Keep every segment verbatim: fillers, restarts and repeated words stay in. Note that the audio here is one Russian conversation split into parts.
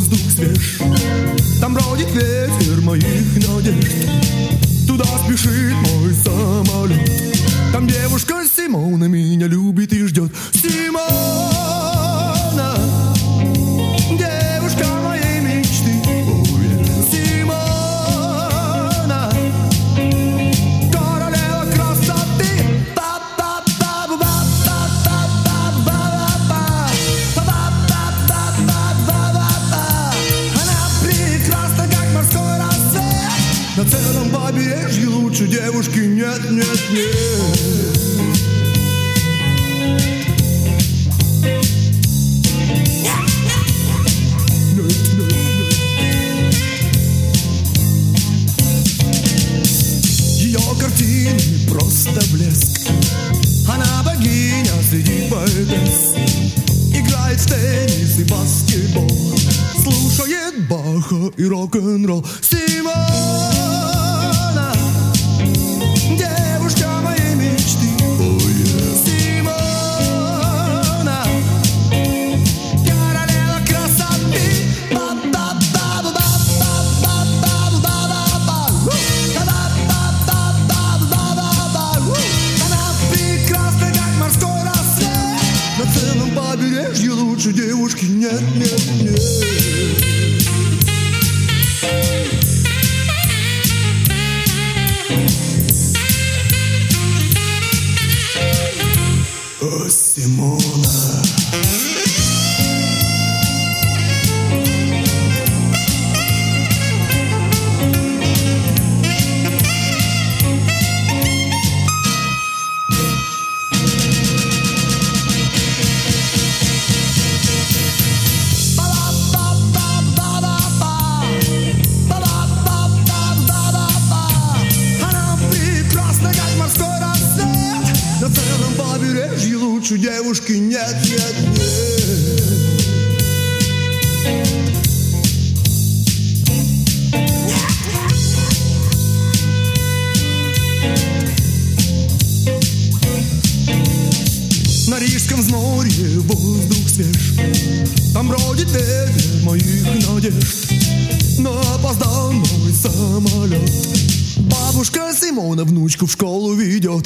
воздух свеж. Там бродит ветер моих надежд, туда спешит мой самолет. Там девушка Симона меня любит и ждет. Симона, девушка моей мечты. Симона, королева красоты. Она прекрасна, как морской рассвет. На целом побережье лучше девушки нет, нет, нет. Просто блеск. Она богиня среди поэтесс, играет в теннис и баскетбол, слушает Баха и рок-н-ролл. Симона, девушка моей мечты. Oh, yeah. Симона, королева красоты. На целом побережье лучше девушки нет, нет, нет. О, Симона. Лучше девушки нет, нет, нет. На Рижском взморье воздух свеж, там бродит ветер моих надежд, но опоздал мой самолет. Бабушка Симона внучку в школу ведет.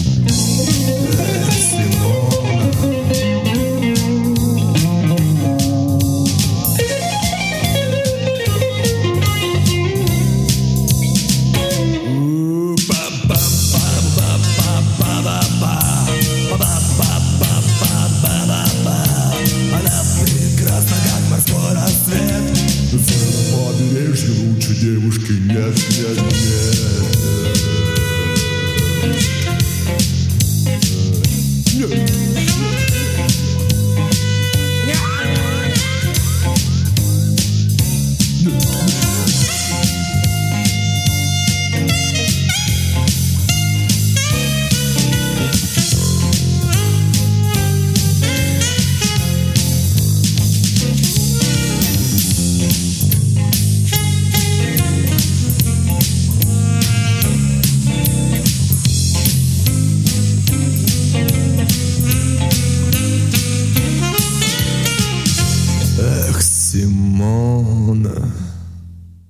Она прекрасна, как морской рассвет. На целом побережье лучше девушки нет, нет, нет.